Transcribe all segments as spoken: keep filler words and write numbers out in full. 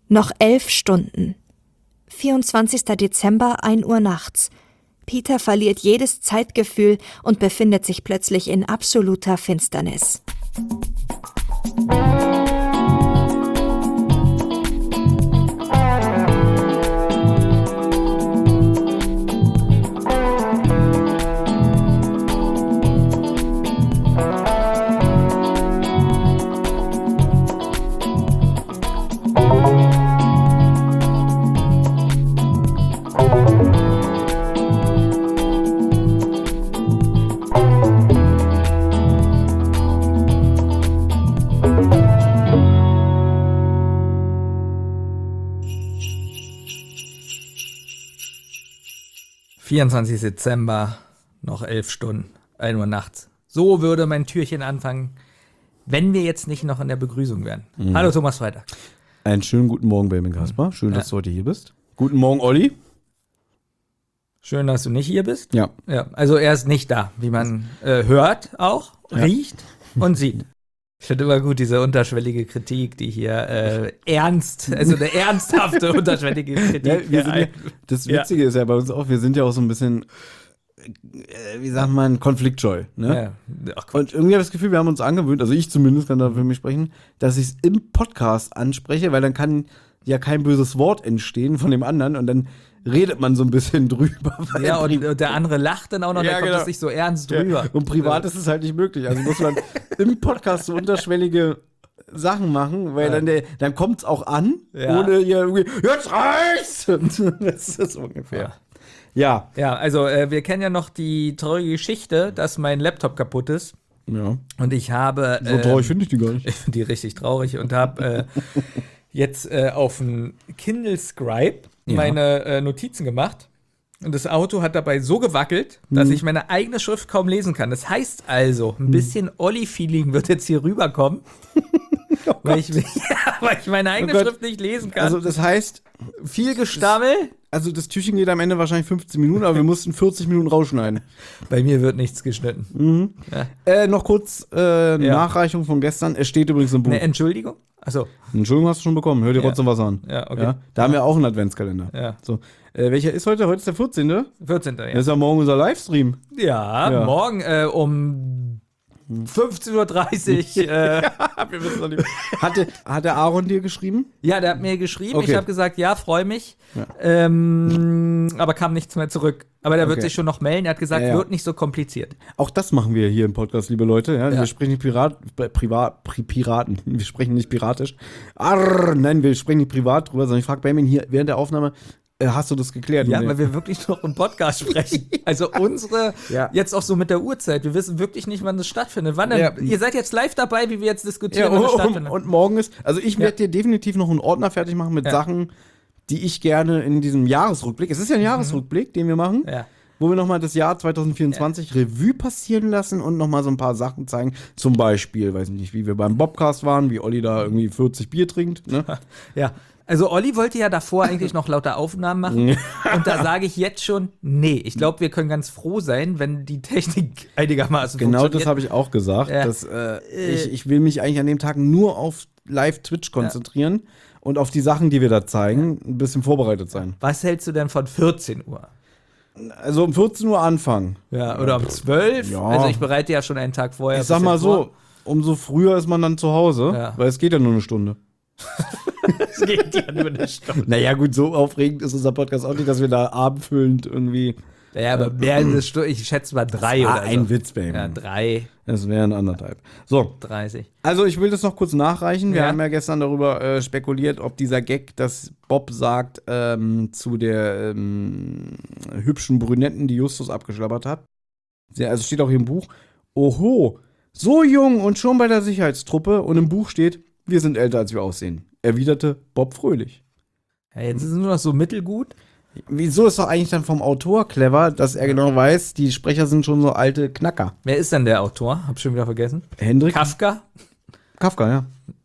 Noch elf Stunden. vierundzwanzigster Dezember, ein Uhr nachts. Peter verliert jedes Zeitgefühl und befindet sich plötzlich in absoluter Finsternis. vierundzwanzigster Dezember, noch elf Stunden, ein Uhr nachts. So würde mein Türchen anfangen, wenn wir jetzt nicht noch in der Begrüßung wären. Mhm. Hallo Thomas Freitag. Einen schönen guten Morgen, Benjamin Kasper. Schön, dass ja. du heute hier bist. Guten Morgen, Olli. Schön, dass du nicht hier bist. Ja. ja also er ist nicht da, wie man äh, hört auch, ja. riecht und sieht. Ich finde immer gut, diese unterschwellige Kritik, die hier äh, ernst, also eine ernsthafte unterschwellige Kritik. Ja, wir sind ja, das Witzige ja. ist ja bei uns auch, wir sind ja auch so ein bisschen, äh, wie sagt man, konfliktscheu. Ne? Ja. Ach, und irgendwie habe ich das Gefühl, wir haben uns angewöhnt, also ich zumindest kann da für mich sprechen, dass ich es im Podcast anspreche, weil dann kann ja kein böses Wort entstehen von dem anderen und dann redet man so ein bisschen drüber. Ja, und der andere lacht dann auch noch, ja, dann kommt genau. es nicht so ernst drüber. Ja. Und privat ist es halt nicht möglich. Also muss man im Podcast so unterschwellige Sachen machen, weil ja. dann, der, dann kommt es auch an, ja. ohne hier irgendwie, jetzt reicht's! Das ist das ungefähr. Ja. Ja, also äh, wir kennen ja noch die traurige Geschichte, dass mein Laptop kaputt ist. Ja. Und ich habe... So traurig äh, finde ich die gar nicht. Ich finde die richtig traurig und habe äh, jetzt äh, auf dem Kindle Scribe ja. meine äh, Notizen gemacht. Und das Auto hat dabei so gewackelt, dass mhm. ich meine eigene Schrift kaum lesen kann. Das heißt also, ein bisschen Olli-Feeling wird jetzt hier rüberkommen, oh weil, ich, ja, weil ich meine eigene oh Schrift nicht lesen kann. Also das heißt, viel Gestammel. Also das Türchen geht am Ende wahrscheinlich fünfzehn Minuten, aber wir mussten vierzig Minuten rausschneiden. Bei mir wird nichts geschnitten. Mhm. Ja. Äh, noch kurz äh, ja. Nachreichung von gestern. Es steht übrigens im Buch. Eine Entschuldigung? Achso. Entschuldigung hast du schon bekommen. Hör dir ja. trotzdem was an. Ja, okay. Ja? Da haben wir auch einen Adventskalender. Ja. So. Äh, welcher ist heute? Heute ist der vierzehnte vierzehnte ja. Das ist ja morgen unser Livestream. Ja, ja. morgen äh, um fünfzehn Uhr dreißig. äh, ja, wir wissen noch nicht. Hatte, hat der Aaron dir geschrieben? Ja, der hat mir geschrieben. Okay. Ich habe gesagt, ja, freue mich. Ja. Ähm, aber kam nichts mehr zurück. Aber der okay. wird sich schon noch melden. Er hat gesagt, ja, ja. wird nicht so kompliziert. Auch das machen wir hier im Podcast, liebe Leute. Ja? Ja. Wir sprechen nicht Pirat, Privat, Pri, Piraten. Wir sprechen nicht piratisch. Arr, nein, wir sprechen nicht privat drüber, sondern ich frage Benjamin hier während der Aufnahme, hast du das geklärt? Ja, weil wir wirklich noch im Podcast sprechen. Also unsere, ja. jetzt auch so mit der Uhrzeit. Wir wissen wirklich nicht, wann das stattfindet. Wann denn? Ja. Ihr seid jetzt live dabei, wie wir jetzt diskutieren, ja, wann das und, stattfindet. Und morgen ist, also ich werde ja. dir definitiv noch einen Ordner fertig machen mit ja. Sachen, die ich gerne in diesem Jahresrückblick, es ist ja ein Jahresrückblick, mhm. den wir machen, ja. wo wir nochmal das Jahr zwanzig vierundzwanzig ja. Revue passieren lassen und nochmal so ein paar Sachen zeigen. Zum Beispiel, weiß nicht, wie wir beim Bobcast waren, wie Olli da irgendwie vierzig Bier trinkt. Ne? Ja. Also Olli wollte ja davor eigentlich noch lauter Aufnahmen machen und da sage ich jetzt schon, nee, ich glaube, wir können ganz froh sein, wenn die Technik einigermaßen genau funktioniert. Genau das habe ich auch gesagt, ja. dass, äh, ich, ich will mich eigentlich an dem Tag nur auf Live-Twitch konzentrieren ja. und auf die Sachen, die wir da zeigen, ein bisschen vorbereitet sein. Was hältst du denn von vierzehn Uhr? Also um vierzehn Uhr anfangen. Ja, oder um zwölf? Ja. Also ich bereite ja schon einen Tag vorher. Ich sag mal so, umso früher ist man dann zu Hause, ja. weil es geht ja nur eine Stunde. Es geht ja nur eine Stunde. Naja, gut, so aufregend ist unser Podcast auch nicht, dass wir da abendfüllend irgendwie. Naja, aber mehr als eine Stunde, ich schätze mal drei das oder so. Ein Witz, Baby. Ja, drei. Das wären anderthalb. So. dreißig. Also, ich will das noch kurz nachreichen. Wir ja. haben ja gestern darüber äh, spekuliert, ob dieser Gag, dass Bob sagt, ähm, zu der ähm, hübschen Brünetten, die Justus abgeschlabbert hat. Also steht auch hier im Buch. Oho, so jung und schon bei der Sicherheitstruppe. Und im Buch steht, wir sind älter, als wir aussehen, erwiderte Bob fröhlich. Ja, jetzt ist es nur noch so mittelgut. Wieso ist doch eigentlich dann vom Autor clever, dass er genau weiß, die Sprecher sind schon so alte Knacker? Wer ist denn der Autor? Hab schon wieder vergessen. Hendrik? Kafka? Kafka, ja.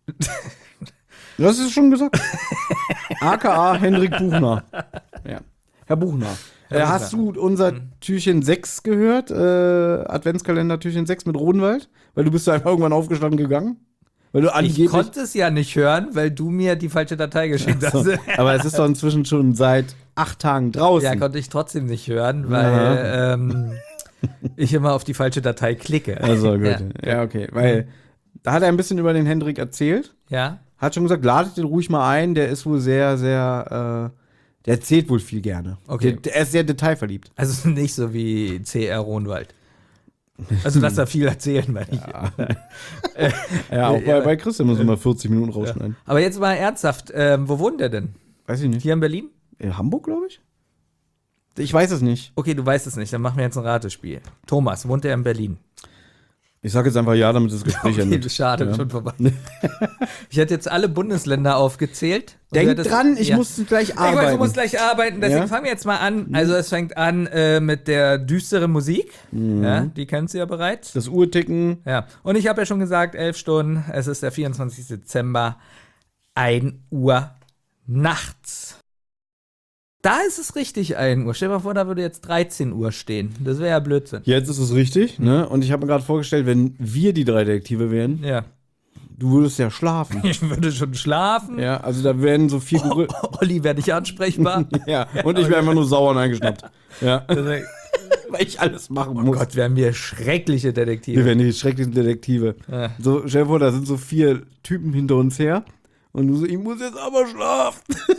Das ist schon gesagt. A K A Hendrik Buchner. Ja. Herr Buchner. Herr äh, hast du unser hm. Türchen sechs gehört? Äh, Adventskalender Türchen sechs mit Rodenwald? Weil du bist da einfach irgendwann aufgestanden gegangen? Weil du Ich angeblich. konnte es ja nicht hören, weil du mir die falsche Datei geschickt hast. So, aber es ist doch inzwischen schon seit acht Tagen draußen. Ja, konnte ich trotzdem nicht hören, weil ähm, ich immer auf die falsche Datei klicke. Also gut. Ja, Ja, okay. Weil da hat er ein bisschen über den Hendrik erzählt. ja. Hat schon gesagt, ladet den ruhig mal ein. Der ist wohl sehr, sehr, äh, der erzählt wohl viel gerne. Okay. Der, der ist sehr detailverliebt. Also nicht so wie C R Rohnwald. Also lass da viel erzählen, meine ich. Ja, auch bei, bei Christian muss man mal vierzig Minuten rausschneiden. Aber jetzt mal ernsthaft, ähm, wo wohnt der denn? Weiß ich nicht. Hier in Berlin? In Hamburg, glaube ich? Ich weiß es nicht. Okay, du weißt es nicht, dann machen wir jetzt ein Ratespiel. Thomas, wohnt er in Berlin? Ich sage jetzt einfach ja, damit das Gespräch Okay, endet. das ist schade, Ja. schon vorbei. Ich hätte jetzt alle Bundesländer aufgezählt. Und Denk du hättest- dran, ich ja. muss gleich Ich weiß, arbeiten. du musst gleich arbeiten, deswegen Ja? fangen wir jetzt mal an. Also es fängt an äh, mit der düsteren Musik. Ja, die kennst du ja bereits. Das Uhrticken. Ja, und ich habe ja schon gesagt, elf Stunden, es ist der vierundzwanzigster Dezember, ein Uhr nachts. Da ist es richtig ein Uhr. Stell dir mal vor, da würde jetzt dreizehn Uhr stehen. Das wäre ja Blödsinn. Jetzt ist es richtig, ne? Und ich habe mir gerade vorgestellt, wenn wir die drei Detektive wären, Ja. du würdest ja schlafen. Ich würde schon schlafen. Ja, also da wären so vier Gorilla. Olli wäre nicht ansprechbar. Ja, und ich wäre einfach nur sauer und eingeschnappt. Ja, Deswegen- weil ich alles machen Oh muss. Gott, wären wir schreckliche Wir Detektive. wären die schrecklichen Detektive. Ja. So, stell dir vor, da sind so vier Typen hinter uns her. Und du so, ich muss jetzt aber schlafen.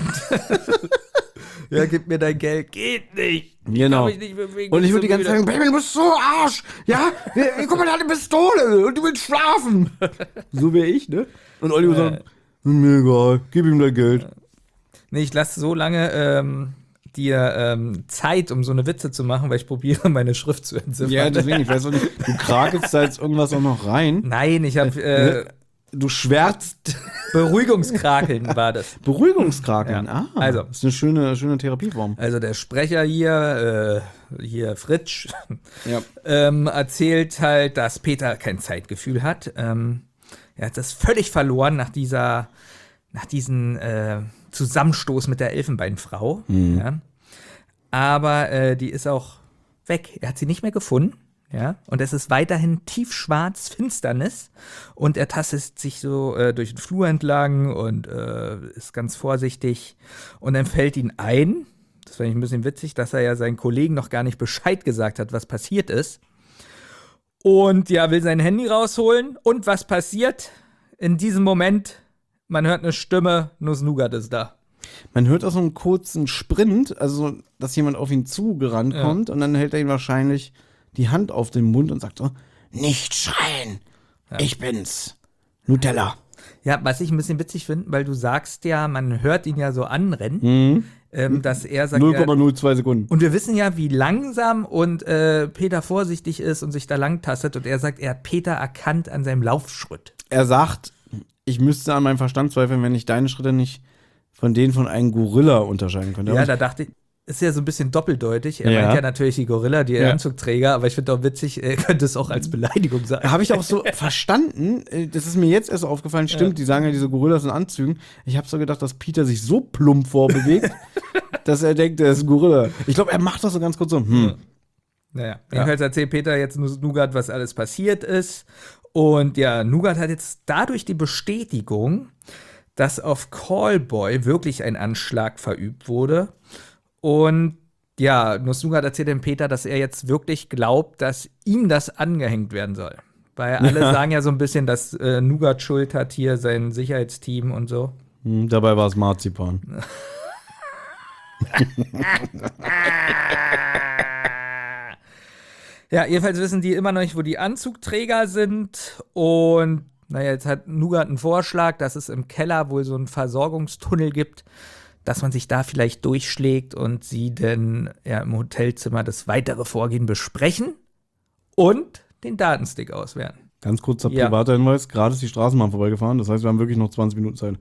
Ja, gib mir dein Geld. Geht nicht. Genau. Kann mich nicht bewegen, Und ich bin würde die ganze so Zeit müde. sagen, Baby, du bist so Arsch. Ja, guck mal, der hat eine Pistole und du willst schlafen. So wäre ich, ne? Und Olli würde sagen, mir egal, gib ihm dein Geld. Nee, ich lasse so lange ähm, dir ähm, Zeit, um so eine Witze zu machen, weil ich probiere, meine Schrift zu entziffern. Ja, deswegen, ich weiß auch nicht, du krakelst da jetzt irgendwas auch noch rein. Nein, ich habe äh, Du schwärzt Beruhigungskrakeln war das. Beruhigungskrakeln. Ja. Ah, Also. das ist eine schöne, schöne Therapieform. Also der Sprecher hier, äh, hier Fritsch, Ja. ähm, erzählt halt, dass Peter kein Zeitgefühl hat. Ähm, er hat das völlig verloren nach dieser, nach diesem äh, Zusammenstoß mit der Elfenbeinfrau. Ja. Aber äh, die ist auch weg. Er hat sie nicht mehr gefunden. Ja, und es ist weiterhin tiefschwarz, Finsternis. Und er tastet sich so äh, durch den Flur entlang und äh, ist ganz vorsichtig. Und dann fällt ihm ein, das fand ich ein bisschen witzig, dass er ja seinen Kollegen noch gar nicht Bescheid gesagt hat, was passiert ist. Und ja, will sein Handy rausholen. Und was passiert in diesem Moment? Man hört eine Stimme, Nuss Nougat ist da. Man hört auch so einen kurzen Sprint, also dass jemand auf ihn zugerannt Ja. kommt und dann hält er ihn wahrscheinlich die Hand auf den Mund und sagt so, nicht schreien, ich bin's, Nutella. Ja, was ich ein bisschen witzig finde, weil du sagst ja, man hört ihn ja so anrennen, Mhm. ähm, dass er sagt, null ja, Komma null zwei Sekunden. und wir wissen ja, wie langsam und äh, Peter vorsichtig ist und sich da lang tastet. Und er sagt, er hat Peter erkannt an seinem Laufschritt. Er sagt, ich müsste an meinem Verstand zweifeln, wenn ich deine Schritte nicht von denen von einem Gorilla unterscheiden könnte. Ja, Aber da dachte ich, ist ja so ein bisschen doppeldeutig. Er Ja. meint ja natürlich die Gorilla, die Ja. Anzugträger, aber ich finde auch witzig, er könnte es auch als Beleidigung sein. habe ich auch so verstanden, äh, das ist mir jetzt erst aufgefallen, stimmt, die sagen ja diese Gorillas in Anzügen. Ich habe so gedacht, dass Peter sich so plump vorbewegt, dass er denkt, er ist ein Gorilla. Ich glaube, er macht das so ganz kurz so, hm. Naja, jedenfalls erzählt Peter jetzt Nuss Nougat, was alles passiert ist. Und ja, Nougat hat jetzt dadurch die Bestätigung, dass auf Callboy wirklich ein Anschlag verübt wurde. Und ja, Nuss Nougat erzählt dem Peter, dass er jetzt wirklich glaubt, dass ihm das angehängt werden soll. Weil alle Ja. sagen ja so ein bisschen, dass äh, Nougat Schuld hat hier, sein Sicherheitsteam und so. Hm, dabei war es Marzipan. Ja, jedenfalls wissen die immer noch nicht, wo die Anzugträger sind. Und naja, jetzt hat Nougat einen Vorschlag, dass es im Keller wohl so einen Versorgungstunnel gibt, dass man sich da vielleicht durchschlägt und sie dann ja, im Hotelzimmer das weitere Vorgehen besprechen und den Datenstick auswerten. Ganz kurzer Ja. privater Hinweis, gerade ist die Straßenbahn vorbeigefahren, das heißt, wir haben wirklich noch zwanzig Minuten Zeit.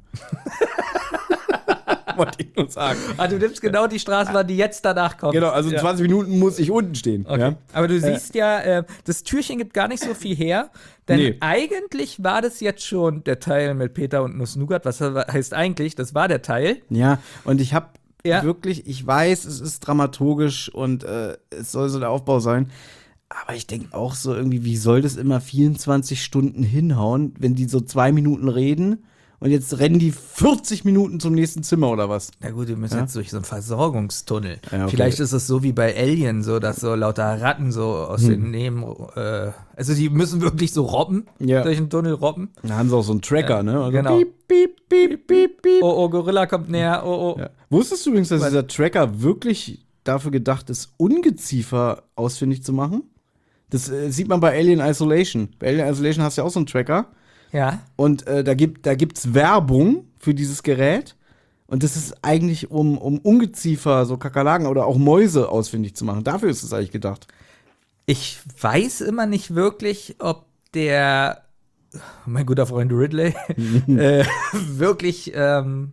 Wollte ich nur sagen. Ah, du nimmst genau die Straßenbahn, die jetzt danach kommt. Genau, also in Ja. zwanzig Minuten muss ich unten stehen. Okay. Ja? Aber du siehst ja, äh, das Türchen gibt gar nicht so viel her, denn Nee. eigentlich war das jetzt schon der Teil mit Peter und Nuss Nougat. Was heißt eigentlich? Das war der Teil. Ja, und ich habe Ja. wirklich, ich weiß, es ist dramaturgisch und äh, es soll so der Aufbau sein, Aber ich denke auch so irgendwie, wie soll das immer vierundzwanzig Stunden hinhauen, wenn die so zwei Minuten reden und jetzt rennen die vierzig Minuten zum nächsten Zimmer oder was? Na gut, wir müssen Ja? jetzt durch so einen Versorgungstunnel. Ja, okay. Vielleicht ist es so wie bei Alien, so dass so lauter Ratten so aus Hm. den Neben, äh, also die müssen wirklich so robben, Ja. durch den Tunnel robben. Da haben sie auch so einen Tracker, Ja, ne? Also genau. Piep, piep, piep, piep, piep. Oh, oh, Gorilla kommt näher, oh, oh. Ja. Wusstest du übrigens, dass Was? dieser Tracker wirklich dafür gedacht ist, Ungeziefer ausfindig zu machen? Das äh, sieht man bei Alien Isolation. Bei Alien Isolation hast du ja auch so einen Tracker. Ja. Und äh, da gibt da gibt's Werbung für dieses Gerät. Und das ist eigentlich, um, um Ungeziefer, so Kakerlaken oder auch Mäuse ausfindig zu machen. Dafür ist es eigentlich gedacht. Ich weiß immer nicht wirklich, ob der, mein guter Freund Ridley, äh, wirklich ähm,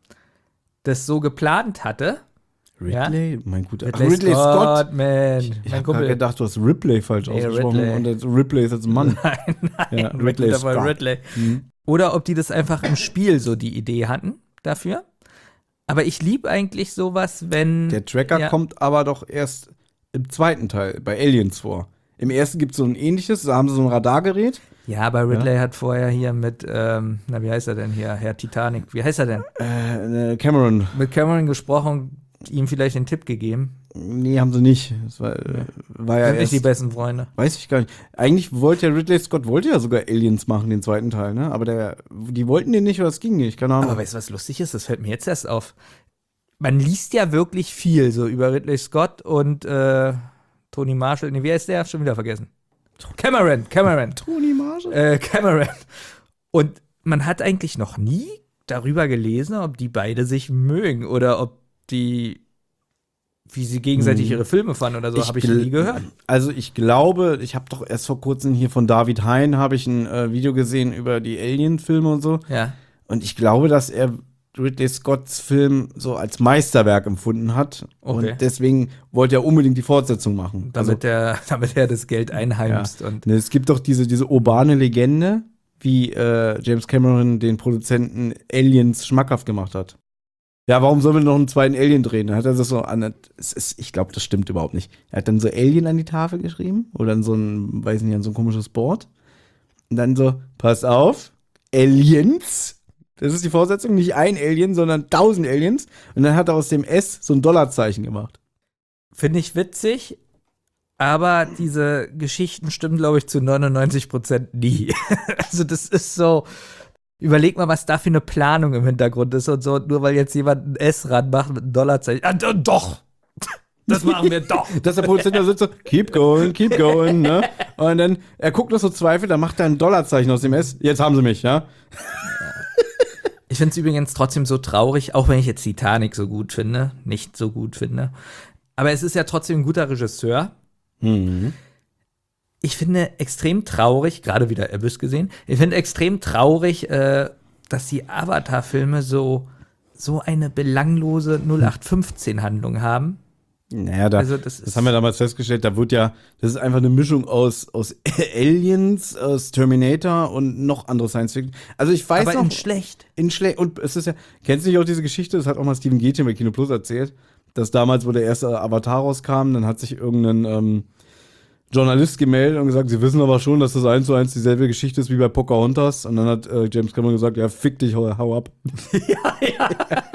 das so geplant hatte. Ridley? Mein guter Ridley, Ach, Ridley Scott. Scott, man. Ich mein habe gerade Kumpel. gedacht, du hast Ripley falsch Nee, ausgesprochen. Ridley. Und jetzt Ripley ist jetzt ein Mann. Nein, nein, Ja, mein Ridley guter Freund Scott. Ridley. Mhm. Oder ob die das einfach im Spiel so die Idee hatten dafür. Aber ich liebe eigentlich sowas, wenn. Der Tracker ja, kommt aber doch erst im zweiten Teil, bei Aliens vor. Im ersten gibt es so ein ähnliches, da haben sie so ein Radargerät. Ja, aber Ridley hat vorher hier mit, ähm, na, wie heißt er denn hier? Herr Titanic. Wie heißt er denn? Äh, Cameron. Mit Cameron gesprochen, ihm vielleicht den Tipp gegeben. Nee, haben sie nicht. Das war, äh, war ja Sind nicht erst, die besten Freunde. weiß ich gar nicht. Eigentlich wollte ja Ridley Scott wollte ja sogar Aliens machen, den zweiten Teil, ne? Aber der, die wollten den nicht, oder es ging nicht, keine Ahnung. Aber weißt du, was lustig ist? Das fällt mir jetzt erst auf. Man liest ja wirklich viel so über Ridley Scott und äh, Tony Marshall. Nee, wie heißt der? Schon wieder vergessen. Cameron, Cameron. Tony Marshall? Äh, Cameron. Und man hat eigentlich noch nie darüber gelesen, ob die beide sich mögen oder ob die, wie sie gegenseitig ihre Filme fanden oder so, habe ich gl- nie gehört. Also ich glaube, ich habe doch erst vor kurzem hier von David Hein habe ich ein äh, Video gesehen über die Alien-Filme und so. Ja. Und ich glaube, dass er Ridley Scotts Film so als Meisterwerk empfunden hat. Okay. Und deswegen wollte er unbedingt die Fortsetzung machen. Damit, der, damit er das Geld einheimst. Und Ne, es gibt doch diese, diese urbane Legende, wie äh, James Cameron den Produzenten Aliens schmackhaft gemacht hat. Ja, warum sollen wir noch einen zweiten Alien drehen? Dann hat er das so an. Es ist, ich glaube, das stimmt überhaupt nicht. Er hat dann so Alien an die Tafel geschrieben oder an so ein, weiß nicht, an so ein komisches Board. Und dann so, pass auf, Aliens. Das ist die Fortsetzung, nicht ein Alien, sondern tausend Aliens. Und dann hat er aus dem S so ein Dollarzeichen gemacht. finde ich witzig, aber diese Geschichten stimmen, glaube ich, zu neunundneunzig Prozent nie. Also das ist so, überleg mal, was da für eine Planung im Hintergrund ist und so, nur weil jetzt jemand ein S ranmacht mit einem Dollarzeichen. Ah, do- doch! Das machen wir doch! Dass der Produzent da sitzt so, keep going, keep going, ne? Und dann, er guckt noch so Zweifel, dann macht er ein Dollarzeichen aus dem S. Jetzt haben sie mich, ja? Ich finde es übrigens trotzdem so traurig, auch wenn ich jetzt Titanic so gut finde, nicht so gut finde. Aber es ist ja trotzdem ein guter Regisseur. Mhm. Ich finde extrem traurig, gerade wieder Abyss gesehen, ich finde extrem traurig, äh, dass die Avatar-Filme so, so eine belanglose null acht fünfzehn-Handlung haben. Naja, da, Also das das, ist- haben wir damals festgestellt, da wird ja, das ist einfach eine Mischung aus, aus Aliens, aus Terminator und noch andere Science-Fiction. Also ich weiß Aber noch, in schlecht. in Schle und es ist ja, kennst du nicht auch diese Geschichte, das hat auch mal Steven Gätchen bei Kino Plus erzählt, dass damals, wo der erste Avatar rauskam, dann hat sich irgendein ähm, Journalist gemeldet und gesagt, sie wissen aber schon, dass das eins zu eins dieselbe Geschichte ist wie bei Pocahontas. Und dann hat äh, James Cameron gesagt, ja, fick dich, hau, hau ab. Ja, ja.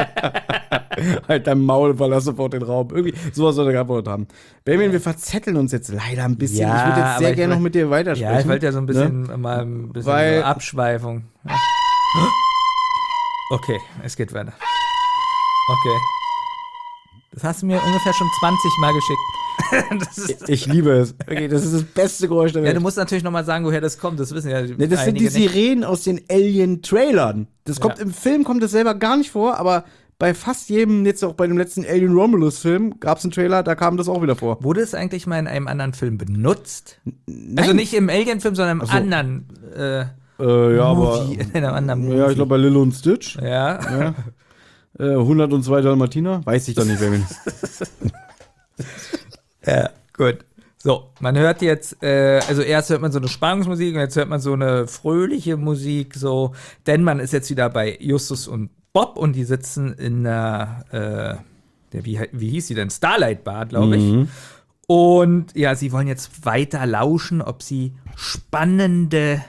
Halt dein Maul, verlass sofort den Raum. Irgendwie, sowas soll er geantwortet haben. Benjamin, wir verzetteln uns jetzt leider ein bisschen. Ja, ich würde jetzt aber sehr ich gerne will- noch mit dir weitersprechen. Ja, ich wollte ja so ein bisschen Ne? mal ein bisschen Weil- so Abschweifung. Ja. Okay, es geht weiter. Okay. Das hast du mir ungefähr schon zwanzig Mal geschickt. Das ist, Ich liebe es. Okay, das ist das beste Geräusch der ja, Welt. du musst natürlich noch mal sagen, woher das kommt. Das wissen ja Ne, das sind die einige nicht. Sirenen aus den Alien-Trailern. Das kommt Ja. im Film, kommt das selber gar nicht vor, aber bei fast jedem, jetzt auch bei dem letzten Alien Romulus-Film, gab es einen Trailer, da kam das auch wieder vor. Wurde es eigentlich mal in einem anderen Film benutzt? Nein. Also nicht im Alien-Film, sondern im Ach so. anderen äh, Äh, ja, Movie. In einem anderen Movie. Ja, ich glaube bei Lilo und Stitch. Ja. Ja. Äh, hundertzwei Dalmatiner? Weiß ich doch nicht, Benjamin. Ja, gut. So, man hört jetzt, äh, also erst hört man so eine Spannungsmusik und jetzt hört man so eine fröhliche Musik, so, denn man ist jetzt wieder bei Justus und Bob und die sitzen in einer, äh, der, wie, wie hieß sie denn? Starlight Bar, glaube ich. Mhm. Und ja, sie wollen jetzt weiter lauschen, ob sie spannende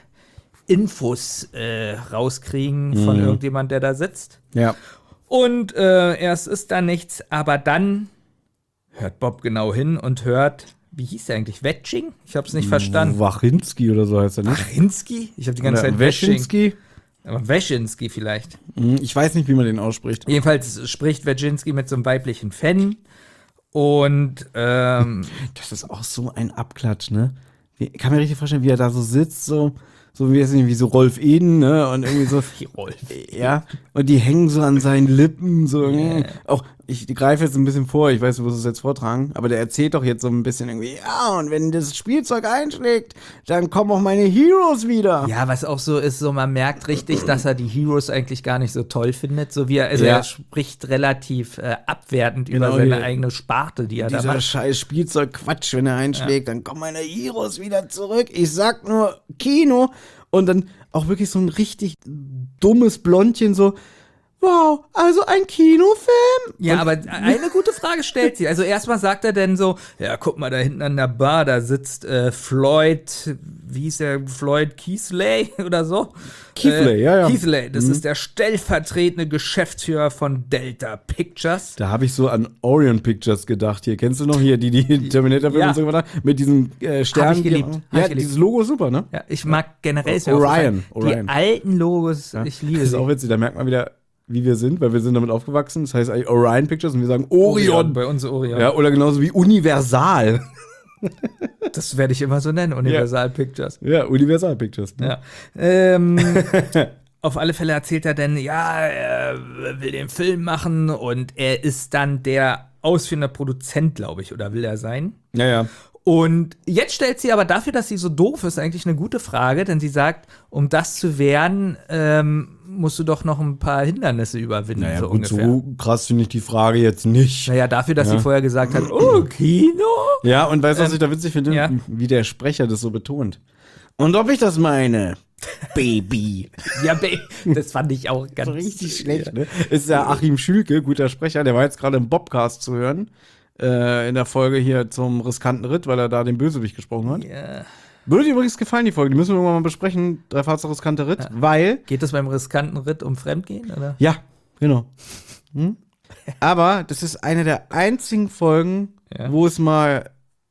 Infos äh, rauskriegen von Mhm. irgendjemand, der da sitzt. Ja. Und äh, erst ist da nichts, aber dann hört Bob genau hin und hört, wie hieß der eigentlich? Wetsching? Ich hab's nicht verstanden. Wachinski oder so heißt er nicht. Wachinski? Ich habe die ganze Oder Zeit Wetsching. Weschinski? Aber Weschinski vielleicht. Hm, Ich weiß nicht, wie man den ausspricht. Jedenfalls spricht Wetschinski mit so einem weiblichen Fan. Und ähm, Das ist auch so ein Abklatsch, ne? Wie, kann mir richtig vorstellen, wie er da so sitzt, so, so wie, weiß nicht, wie so Rolf Eden, ne? Und irgendwie so. die Rolf. Ja, und die hängen so an seinen Lippen, so. Yeah. Auch, ich greife jetzt ein bisschen vor, ich weiß, du wirst es jetzt vortragen, aber der erzählt doch jetzt so ein bisschen irgendwie, ja, und wenn das Spielzeug einschlägt, dann kommen auch meine Heroes wieder. Ja, was auch so ist, so man merkt richtig, dass er die Heroes eigentlich gar nicht so toll findet. So wie er, also Ja. er spricht relativ äh, abwertend Genau, über seine hier. eigene Sparte, die er da Dieser macht. scheiß Spielzeug-Quatsch, wenn er einschlägt, dann kommen meine Heroes wieder zurück. Ich sag nur Kino. Und dann auch wirklich so ein richtig dummes Blondchen, so, wow, also ein Kinofilm? Ja, Und- aber eine gute Frage stellt sie. Also erstmal sagt er dann so, ja, guck mal, da hinten an der Bar, da sitzt äh, Floyd, wie hieß der, Floyd Keithley oder so? Keithley, äh, ja, ja. Keithley, das Mhm. ist der stellvertretende Geschäftsführer von Delta Pictures. Da habe ich so an Orion Pictures gedacht. Hier, kennst du noch hier, die die Terminator-Filme Ja. und so weiter? Mit diesem äh, Stern. Hab ich geliebt. Hab Ja, ich geliebt. dieses Logo ist super, ne? Ja, ich mag generell ist mir Orion, aufgefallen, Orion. Die alten Logos, Ja. ich liebe Das ist sie. auch witzig, da merkt man wieder, wie wir sind, weil wir sind damit aufgewachsen. Das heißt eigentlich Orion Pictures und wir sagen Orion. Bei uns Orion. Ja, oder genauso wie Universal. Das werde ich immer so nennen, Universal Pictures. Ja, Universal Pictures. Ne? Ja. Ähm, auf alle Fälle erzählt er dann, ja, er will den Film machen und er ist dann der ausführende Produzent, glaube ich, oder will er sein? Ja, ja. Und jetzt stellt sie aber dafür, dass sie so doof ist, eigentlich eine gute Frage, denn sie sagt, um das zu werden, ähm, musst du doch noch ein paar Hindernisse überwinden, Naja, so gut, ungefähr. so krass finde ich die Frage jetzt nicht. Naja, dafür, dass Ja. sie vorher gesagt hat, oh, Kino? Ja, und weißt du, was Ähm, ich da witzig finde? ja. Wie der Sprecher das so betont. Und ob ich das meine? Baby. Ja, babe, das fand ich auch ganz So richtig schlecht, ne? Ist ja Achim Schülke, guter Sprecher, der war jetzt gerade im Bobcast zu hören. Äh, in der Folge hier zum riskanten Ritt, weil er da den Bösewicht gesprochen hat. Ja. Würde dir übrigens gefallen, die Folge. Die müssen wir irgendwann mal besprechen. Drei Fahrzeuge riskanter Ritt, weil. Geht es beim riskanten Ritt um Fremdgehen, oder? Ja, genau. Hm? Aber das ist eine der einzigen Folgen, Ja. wo es mal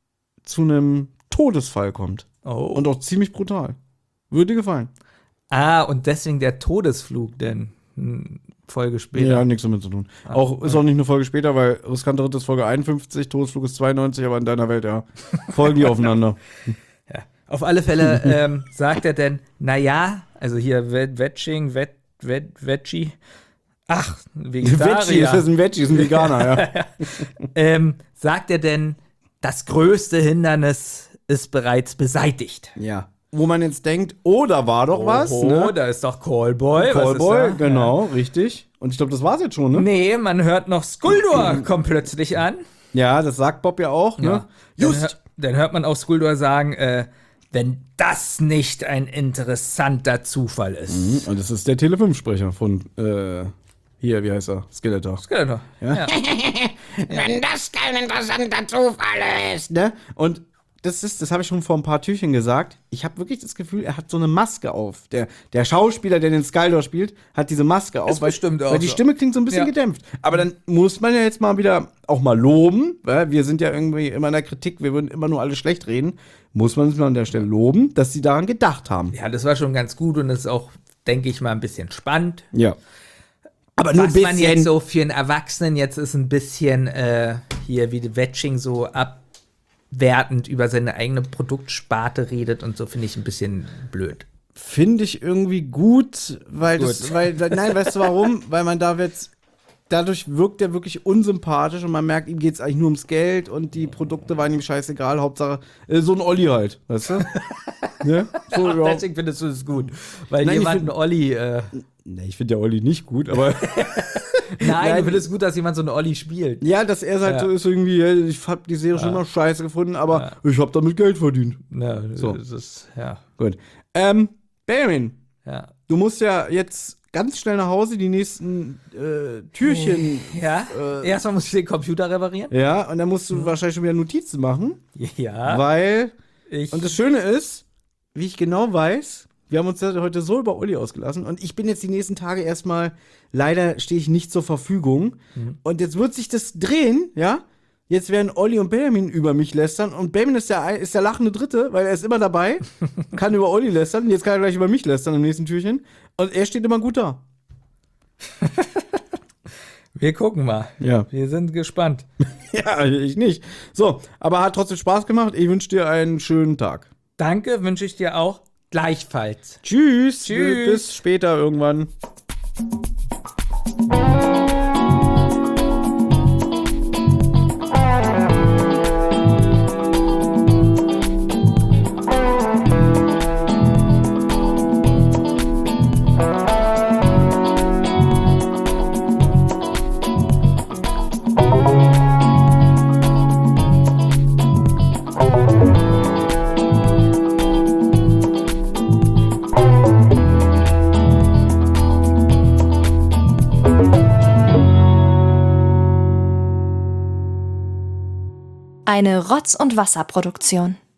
zu einem Todesfall kommt. Oh. Und auch ziemlich brutal. Würde dir gefallen. Ah, und deswegen der Todesflug denn hm, Folge später. Ja, nichts damit zu tun. auch ist auch nicht eine Folge später, weil riskanter Ritt ist Folge einundfünfzig, Todesflug ist zweiundneunzig, aber in deiner Welt, ja. Folgen die aufeinander. Ja. Auf alle Fälle ähm, sagt er denn, naja, also hier Wet- Wetching, Wet, Wet, Veggie, ach, Veggie, Vegetarier, das ist ein Veggie, ist ein Veganer, ja. ähm, sagt er denn, das größte Hindernis ist bereits beseitigt. Ja. Wo man jetzt denkt, oh, da war doch was. Oh, Ne? da ist doch Callboy. was Callboy, ist da? genau, richtig. Und ich glaube, das war's jetzt schon, ne? Nee, man hört noch Skuldor kommt plötzlich an. Ja, das sagt Bob ja auch, ne? Dann, Just. hör, dann hört man auch Skuldor sagen, äh, wenn das nicht ein interessanter Zufall ist. Und das ist der Tele fünf Sprecher von, äh, hier, wie heißt er? Skeletor. Skeletor. Ja. Ja. Wenn das kein interessanter Zufall ist, ne? Und das ist, das habe ich schon vor ein paar Türchen gesagt. Ich habe wirklich das Gefühl, er hat so eine Maske auf. Der, der Schauspieler, der den Skaldor spielt, hat diese Maske auf. Ist weil, bestimmt auch weil die so. Stimme klingt so ein bisschen Ja. gedämpft. Aber dann muss man ja jetzt mal wieder auch mal loben, weil wir sind ja irgendwie immer in der Kritik, wir würden immer nur alles schlecht reden. Muss man es mal an der Stelle loben, dass sie daran gedacht haben. ja, das war schon ganz gut und das ist auch, denke ich mal, ein bisschen spannend. Ja. Aber nur ein Was bisschen. man jetzt so für einen Erwachsenen jetzt ist ein bisschen äh, hier wie Wetching so abwertend über seine eigene Produktsparte redet und so, finde ich ein bisschen blöd. Finde ich irgendwie gut, weil Gut. das, weil, nein, weißt du warum? Weil man da jetzt, dadurch wirkt er wirklich unsympathisch und man merkt, ihm geht es eigentlich nur ums Geld und die Produkte waren ihm scheißegal, Hauptsache, äh, so ein Olli halt, weißt du? Ne? So, Ach, ja. deswegen findest du es gut, weil Nein, ich jemand find- einen Olli, äh, Nee, ich finde der Olli nicht gut, aber nein, Nein. du findest gut, dass jemand so einen Olli spielt. ja, dass er halt Ja. so ist irgendwie, hey, ich hab die Serie schon immer scheiße gefunden, aber ich hab damit Geld verdient. Ja, So. das ist, ja, Gut. Ähm, Benjamin, ja. du musst ja jetzt ganz schnell nach Hause, die nächsten äh, Türchen. Ja, Äh, erstmal muss ich den Computer reparieren. Ja, und dann musst du wahrscheinlich schon wieder Notizen machen. Ja. Weil, Ich, und das Schöne ist, wie ich genau weiß, wir haben uns ja heute so über Olli ausgelassen und ich bin jetzt die nächsten Tage erstmal, leider stehe ich nicht zur Verfügung. Mhm. Und jetzt wird sich das drehen, ja? Jetzt werden Olli und Benjamin über mich lästern und Benjamin ist der, ist der lachende Dritte, weil er ist immer dabei, kann über Olli lästern, jetzt kann er gleich über mich lästern im nächsten Türchen und er steht immer gut da. wir gucken mal. Ja. Wir sind gespannt. Ja, ich nicht. So, aber hat trotzdem Spaß gemacht. Ich wünsche dir einen schönen Tag. Danke, wünsche ich dir auch gleichfalls. Tschüss. Tschüss. Bis später irgendwann. Eine Rotz- und Wasserproduktion.